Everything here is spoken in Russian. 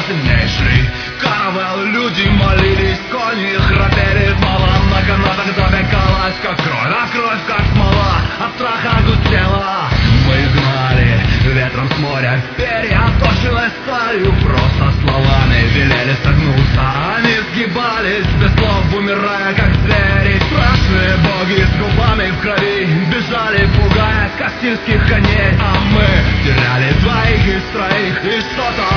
темнейший каравелл. Люди молились, кони храпели в малом, на канатах запекалась, как кровь, а кровь как смола, от страха густела. Мы гнали ветром с моря перья, тошилась сталью, просто словами велели согнуться. Они сгибались без слов, умирая как звери. Страшные боги с губами в крови бежали, пугая кастильских коней. А мы теряли двоих из троих, и что-то